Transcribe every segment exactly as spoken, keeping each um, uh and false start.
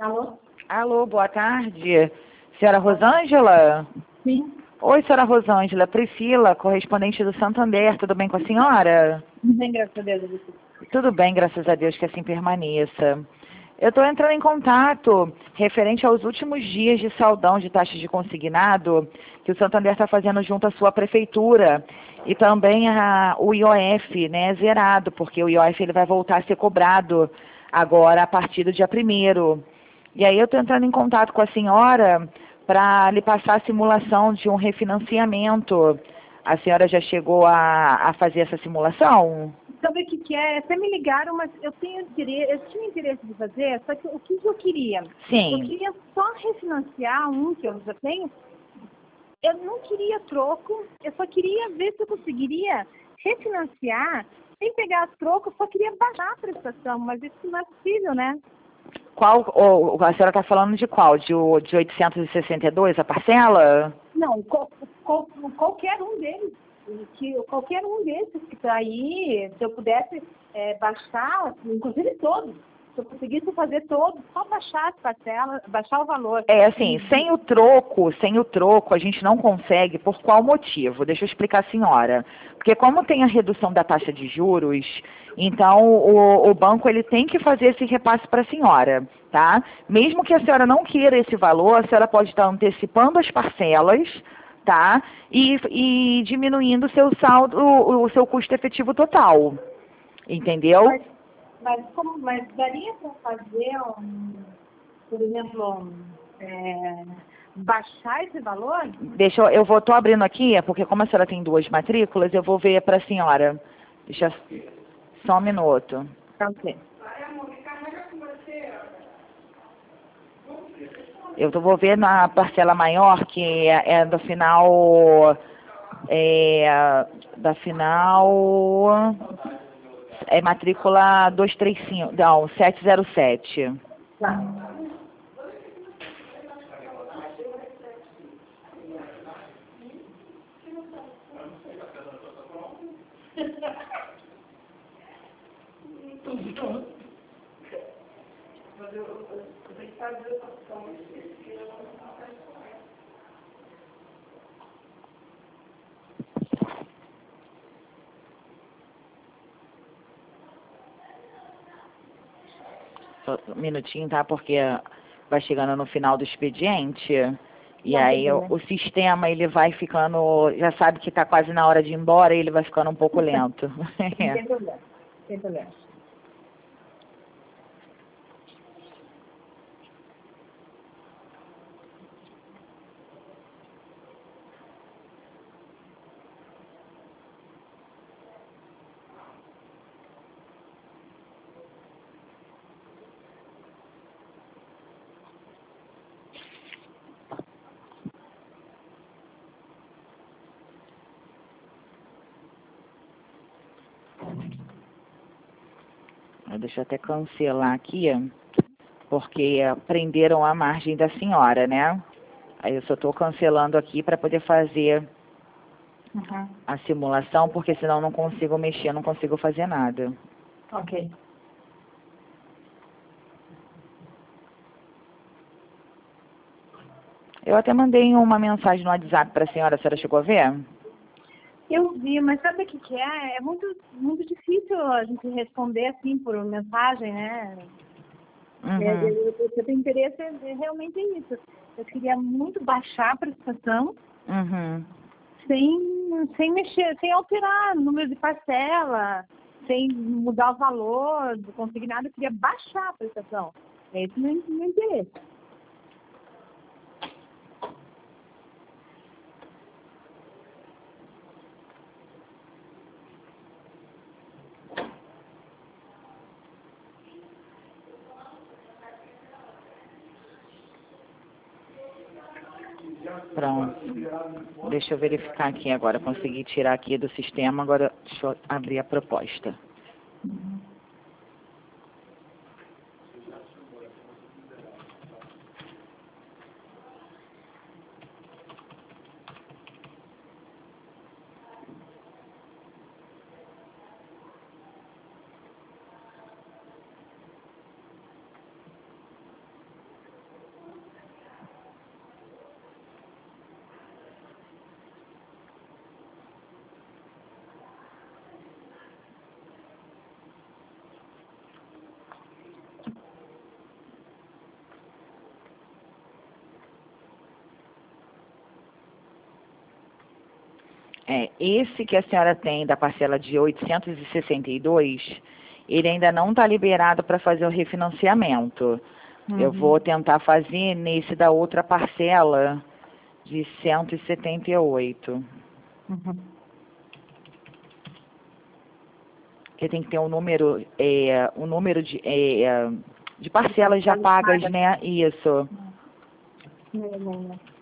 Alô? Alô, boa tarde. Senhora Rosângela? Sim. Oi, senhora Rosângela. Priscila, correspondente do Santander. Tudo bem com a senhora? Tudo bem, graças a Deus. Tudo bem, graças a Deus, que assim permaneça. Eu estou entrando em contato referente aos últimos dias de saldão de taxas de consignado que o Santander está fazendo junto à sua prefeitura e também a, o I O F, né, zerado, porque o I O F ele vai voltar a ser cobrado agora a partir do dia primeiro. E aí eu estou entrando em contato com a senhora para lhe passar a simulação de um refinanciamento. A senhora já chegou a, a fazer essa simulação? Sabe o que, que é? Até me ligaram, mas eu tenho interesse, eu tinha interesse de fazer, só que o que eu queria? Sim. Eu queria só refinanciar um que eu já tenho. Eu não queria troco, eu só queria ver se eu conseguiria refinanciar sem pegar troco, eu só queria baixar a prestação, mas isso não é possível, né? Qual, ou, a senhora está falando de qual? De, o- de oitocentos e sessenta e dois, a parcela? Não, qual- qual- qualquer um deles, que, qualquer um desses que está aí, se eu pudesse é, baixar, inclusive todos, se eu conseguisse fazer todos, só baixar as parcelas, baixar o valor. É assim, sem o troco, sem o troco, a gente não consegue, por qual motivo? Deixa eu explicar a senhora. Porque como tem a redução da taxa de juros, então o, o banco ele tem que fazer esse repasse para a senhora, tá? Mesmo que a senhora não queira esse valor, a senhora pode estar antecipando as parcelas, tá? E, e diminuindo o seu saldo, o, o seu custo efetivo total. Entendeu? Mas, mas, como, mas daria para fazer, um, por exemplo, um, é, baixar esse valor? Deixa eu, eu vou, tô abrindo aqui, é porque como a senhora tem duas matrículas, eu vou ver para a senhora. Deixa só um minuto. Tá ok. Eu tô- vou ver na parcela maior, que é, é do final, é, da final, é matrícula duzentos e trinta e cinco, não, setecentos e sete. Tá. Só um minutinho, tá? Porque vai chegando no final do expediente. E Não tem aí o, problema. o sistema ele vai ficando, já sabe que está quase na hora de ir embora e ele vai ficando um pouco lento. Não tem problema. Não tem problema. Deixa eu até cancelar aqui, porque prenderam a margem da senhora, né? Aí eu só estou cancelando aqui para poder fazer Uhum. a simulação, porque senão eu não consigo mexer, não consigo fazer nada. Ok. Eu até mandei uma mensagem no WhatsApp para a senhora, a senhora chegou a ver? Eu vi, mas sabe o que, que é? É muito, muito difícil a gente responder assim por mensagem, né? É, Uhum. eu, eu, eu tenho interesse é, realmente nisso. Eu queria muito baixar a prestação Uhum. sem, sem mexer, sem alterar o número de parcela, sem mudar o valor do consignado. Eu queria baixar a prestação. É esse o meu, meu interesse. Pronto. Deixa eu verificar aqui agora. Consegui tirar aqui do sistema, agora deixa eu abrir a proposta. É, esse que a senhora tem da parcela de oitocentos e sessenta e dois, ele ainda não está liberado para fazer o refinanciamento. Uhum. Eu vou tentar fazer nesse da outra parcela de cento e setenta e oito. Uhum. Que tem que ter um número, é, um número de, é, de parcelas já pagas, né? Isso. Não, não, não.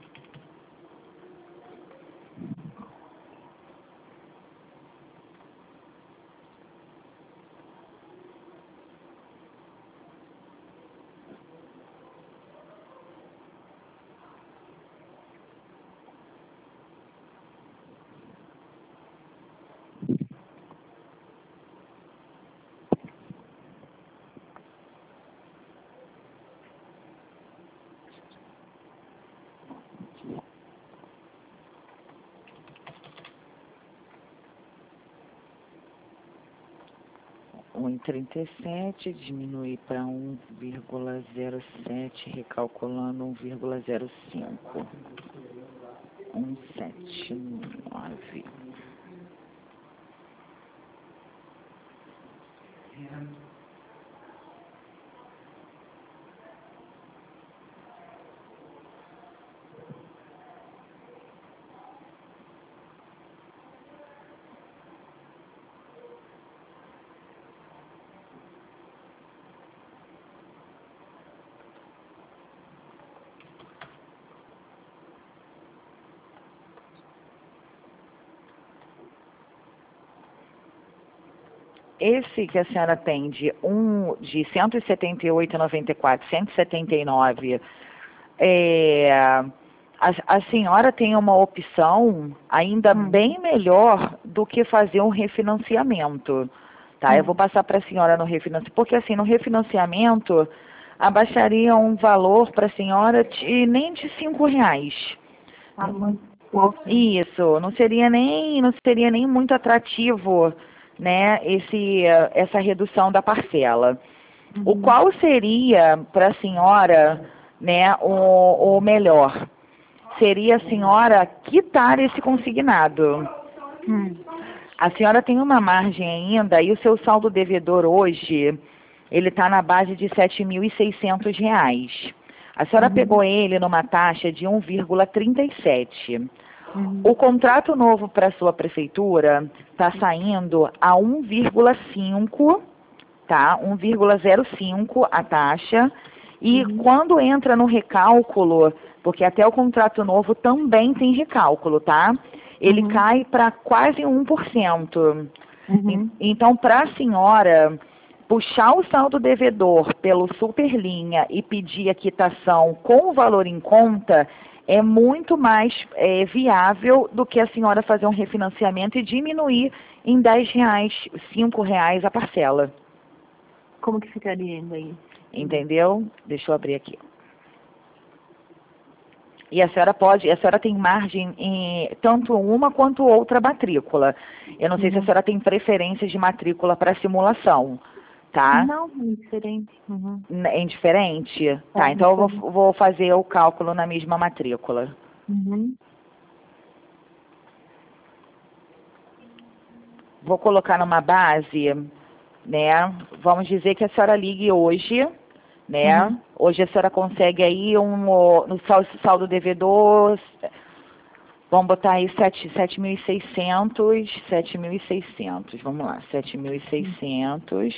um vírgula trinta e sete, diminui para um vírgula zero sete, recalculando um vírgula zero cinco. um vírgula setenta e nove. Esse que a senhora tem de, um, de cento e setenta e oito vírgula noventa e quatro, cento e setenta e nove, é, a, a senhora tem uma opção ainda Hum. bem melhor do que fazer um refinanciamento. Tá? Hum. Eu vou passar para a senhora no refinanciamento, porque assim, no refinanciamento abaixaria um valor para a senhora de nem de cinco reais. Tá muito pouco. Isso, não seria nem, não seria nem muito atrativo, né, esse, essa redução da parcela. Uhum. O qual seria para a senhora, né, o, o melhor? Seria a senhora quitar esse consignado. Hum. A senhora tem uma margem ainda e o seu saldo devedor hoje, ele está na base de sete mil e seiscentos reais. A senhora Uhum. pegou ele numa taxa de um vírgula trinta e sete. Uhum. O contrato novo para a sua prefeitura está saindo a um vírgula cinco, tá? um vírgula zero cinco a taxa. E Uhum. quando entra no recálculo, porque até o contrato novo também tem recálculo, tá? Ele Uhum. cai para quase um por cento. Uhum. Então, para a senhora puxar o saldo devedor pelo Superlinha e pedir a quitação com o valor em conta, é muito mais é, viável do que a senhora fazer um refinanciamento e diminuir em dez reais, cinco reais a parcela. Como que ficaria ainda aí? Entendeu? Deixa eu abrir aqui. E a senhora pode, a senhora tem margem em tanto uma quanto outra matrícula. Eu não sei se a Uhum. senhora tem preferência de matrícula para simulação, tá? Não, é diferente. Uhum. É indiferente? Tá, É então eu diferente. vou, vou fazer o cálculo na mesma matrícula. Uhum. Vou colocar numa base, né? Vamos dizer que a senhora ligue hoje, né? Uhum. Hoje a senhora consegue aí um, ó, no sal- saldo devedor, vamos botar aí sete mil e seiscentos, sete mil e seiscentos, vamos lá, sete mil e seiscentos.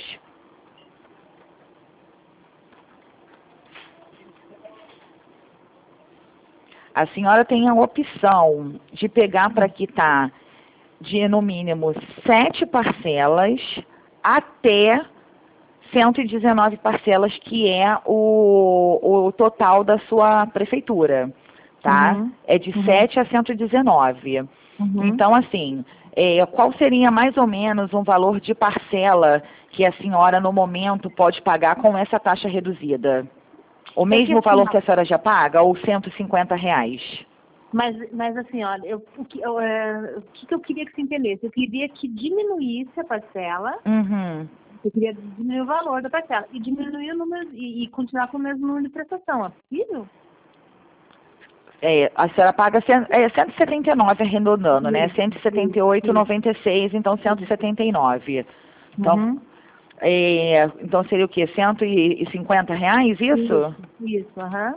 A senhora tem a opção de pegar para quitar de no mínimo sete parcelas até cento e dezenove parcelas, que é o, o total da sua prefeitura, tá? Uhum. É de Uhum. sete a cento e dezenove. Uhum. Então, assim, é, qual seria mais ou menos um valor de parcela que a senhora, no momento, pode pagar com essa taxa reduzida? O É que mesmo assim, valor ó, que a senhora já paga ou cento e cinquenta reais? mas, mas assim, olha, eu, o, que, eu, é, o que que eu queria que você entendesse? Eu queria que diminuísse a parcela, Uhum. eu queria diminuir o valor da parcela e diminuir o número e, e continuar com o mesmo número de prestação. É possível? É, a senhora paga cem, é, cento e setenta e nove arredondando, né? cento e setenta e oito reais e noventa e seis centavos, então cento e setenta e nove. Então, Uhum. é, então seria o quê? cento e cinquenta reais, isso? Isso, isso, aham.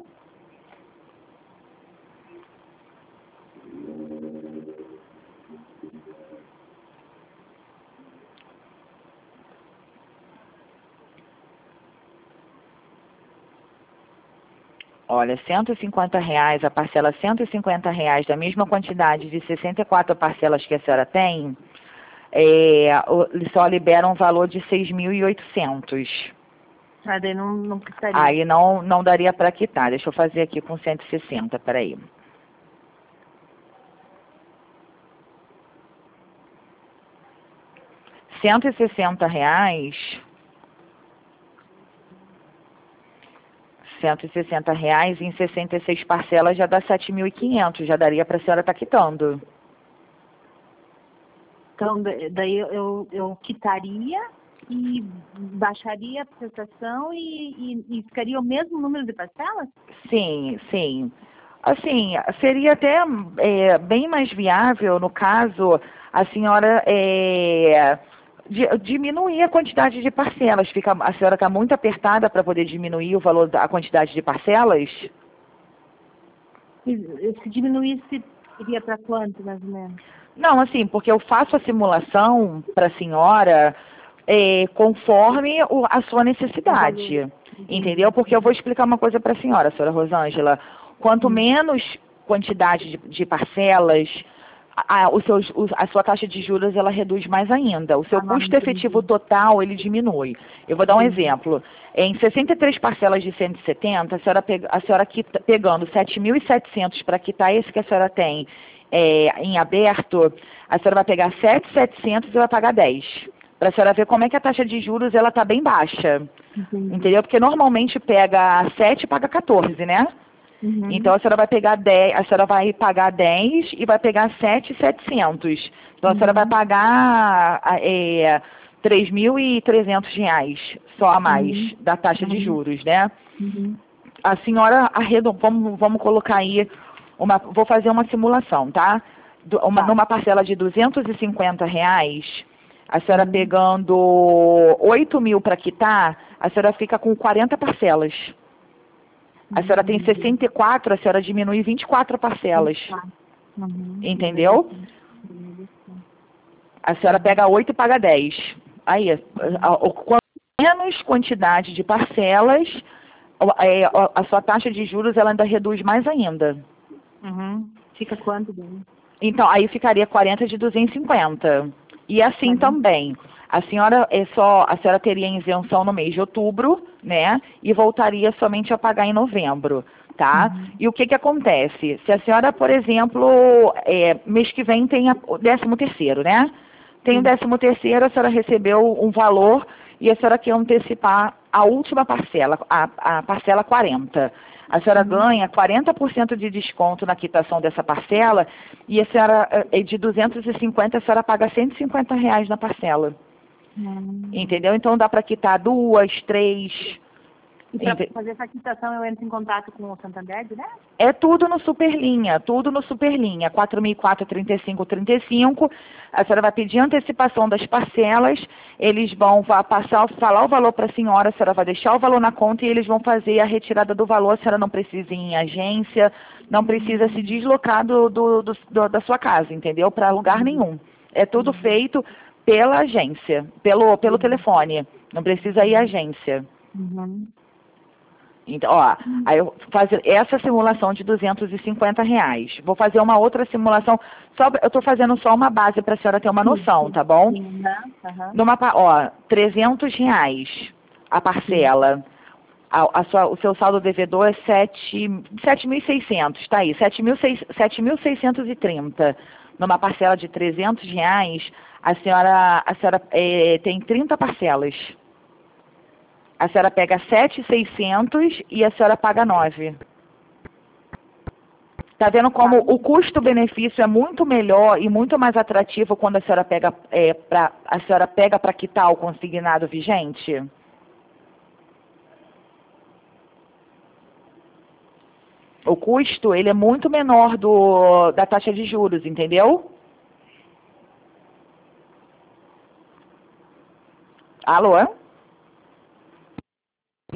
Olha, cento e cinquenta reais, a parcela cento e cinquenta reais da mesma quantidade de sessenta e quatro parcelas que a senhora tem, é, o- só libera um valor de seis mil e oitocentos. Ah, daí não, não precisaria. Aí não, não daria para quitar. Deixa eu fazer aqui com cento e sessenta, peraí. cento e sessenta reais, cento e sessenta reais em sessenta e seis parcelas já dá sete mil e quinhentos, já daria para a senhora estar quitando. Então, da- daí eu, eu, eu quitaria e baixaria a prestação e, e, e ficaria o mesmo número de parcelas? Sim, sim. Assim, seria até é, bem mais viável, no caso, a senhora é, di- diminuir a quantidade de parcelas. Fica, a senhora está muito apertada para poder diminuir o valor da a quantidade de parcelas? Se, se diminuísse, iria para quanto, mais ou menos? Não, assim, porque eu faço a simulação para a senhora é, conforme o- a sua necessidade, entendeu? Porque eu vou explicar uma coisa para a senhora, senhora Rosângela. Quanto Hum. menos quantidade de, de parcelas, a, a- o seu, o- a sua taxa de juros ela reduz mais ainda. O seu Ah, não, custo efetivo entendi. total ele diminui. Eu vou dar um Entendi. exemplo. Em sessenta e três parcelas de cento e setenta, a senhora, pega, a senhora quita, pegando sete mil e setecentos para quitar esse que a senhora tem é, em aberto, a senhora vai pegar sete mil e setecentos e vai pagar dez. Para a senhora ver como é que a taxa de juros ela está bem baixa. Entendi. Entendeu? Porque normalmente pega sete e paga quatorze, né? Uhum. Então a senhora vai pegar dez, a senhora vai pagar dez e vai pegar sete mil e setecentos. Então a senhora vai Uhum. pagar é, três mil e trezentos reais só a mais Uhum. da taxa de Uhum. juros, né? Uhum. A senhora arredondou, vamos, vamos colocar aí, uma, vou fazer uma simulação, tá? Du- Uma, Tá. numa parcela de duzentos e cinquenta reais, a senhora Uhum. pegando oito mil para quitar, a senhora fica com quarenta parcelas. A senhora tem sessenta e quatro, a senhora diminui vinte e quatro parcelas. Tá. Uhum. Entendeu? A senhora pega oito e paga dez. Aí, a, a, o- quanto menos quantidade de parcelas, a, é, a- a sua taxa de juros ela ainda reduz mais ainda. Uhum. Fica quanto daí? Então, aí ficaria quarenta de duzentos e cinquenta. E assim quarenta. também. A senhora é só, a senhora teria isenção no mês de outubro, né? E voltaria somente a pagar em novembro, tá? Uhum. E o que que acontece? Se a senhora, por exemplo, é, mês que vem tem a- o décimo terceiro, né? Tem o Sim. décimo terceiro, a senhora recebeu um valor e a senhora quer antecipar a última parcela, a, a parcela quarenta. A senhora Uhum. ganha quarenta por cento de desconto na quitação dessa parcela e a senhora, eh, de duzentos e cinquenta, a senhora paga cento e cinquenta reais na parcela. Uhum. Entendeu? Então dá para quitar duas, três. E para ente- fazer essa quitação eu entro em contato com o Santander, né? É tudo no Superlinha, tudo no Superlinha. quatro mil e quatro, trinta e cinco, trinta e cinco. A senhora vai pedir antecipação das parcelas, eles vão va- passar, falar o valor para a senhora, a senhora vai deixar o valor na conta e eles vão fazer a retirada do valor. A senhora não precisa ir em agência, não precisa se deslocar do, do- do- do- da sua casa, entendeu? Para lugar nenhum. É tudo feito pela agência, pelo, pelo telefone. Não precisa ir à agência. Uhum. Então, ó, aí eu fazer essa simulação de duzentos e cinquenta reais. Vou fazer uma outra simulação, só, eu estou fazendo só uma base para a senhora ter uma noção, tá bom? Sim, né? Aham. Numa, pa- ó, trezentos reais a parcela. A, a sua, o seu saldo devedor é sete mil e seiscentos, tá aí, sete mil seiscentos e trinta. Numa parcela de trezentos reais, a senhora, a senhora eh, tem trinta parcelas. A senhora pega sete mil e seiscentos e a senhora paga nove. Tá vendo como o custo-benefício é muito melhor e muito mais atrativo quando a senhora pega é, para a senhora pega para quitar o consignado vigente? O custo, ele é muito menor do, da taxa de juros, entendeu? Alô?